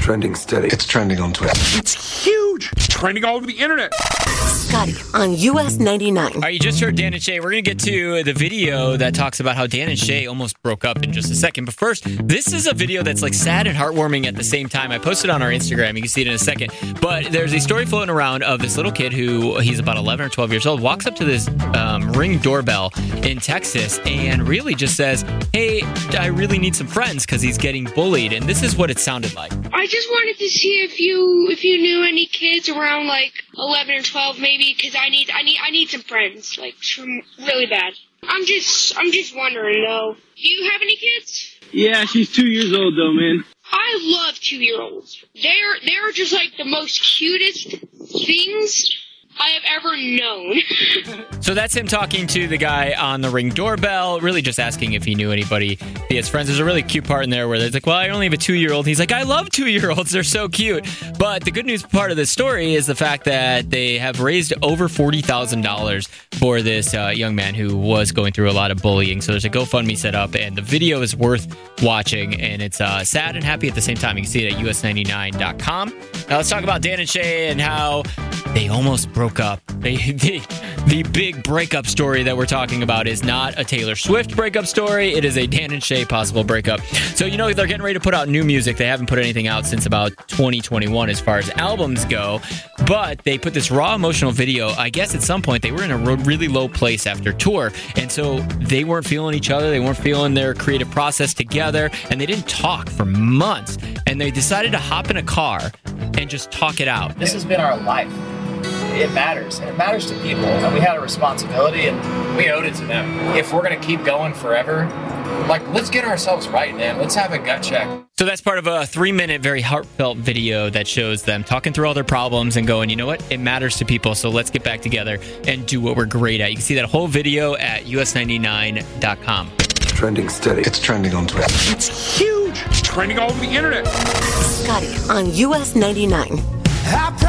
Trending steady. It's trending on Twitter. It's huge. It's trending all over the internet. Scotty on US 99. All right, you just heard Dan and Shay. We're going to get to the video that talks about how Dan and Shay almost broke up in just a second. But first, this is a video that's like sad and heartwarming at the same time. I posted it on our Instagram. You can see it in a second. But there's a story floating around of this little kid who, he's about 11 or 12 years old, walks up to this Ring doorbell in Texas and really just says, hey, I really need some friends because he's getting bullied. And this is what it sounded like. I just wanted to see if you knew any kids around like 11 or 12 maybe, because I need some friends, like really bad. I'm just wondering though. Do you have any kids? Yeah, she's 2 years old though, man. I love 2-year-olds. They're just like the most cutest things I have ever known. So that's him talking to the guy on the Ring doorbell, really just asking if he knew anybody. He has friends. There's a really cute part in there where they're like, well, I only have a 2-year-old. He's like, I love 2-year-olds. They're so cute. But the good news part of this story is the fact that they have raised over $40,000 for this young man who was going through a lot of bullying. So there's a GoFundMe set up, and the video is worth watching, and it's sad and happy at the same time. You can see it at us99.com. Now let's talk about Dan and Shay and how they almost broke up. The big breakup story that we're talking about is not a Taylor Swift breakup story. It is a Dan and Shay possible breakup. So, you know, they're getting ready to put out new music. They haven't put anything out since about 2021 as far as albums go. But they put this raw emotional video. I guess at some point they were in a really low place after tour. And so they weren't feeling each other. They weren't feeling their creative process together. And they didn't talk for months. And they decided to hop in a car and just talk it out. This has been our life. It matters, and it matters to people, and we had a responsibility, and we owed it to them. If we're going to keep going forever, like, let's get ourselves right, man. Let's have a gut check. So that's part of a 3-minute, very heartfelt video that shows them talking through all their problems and going, you know what? It matters to people, so let's get back together and do what we're great at. You can see that whole video at us99.com. Trending steady. It's trending on Twitter. It's huge. It's trending all over the internet. Scotty on US 99.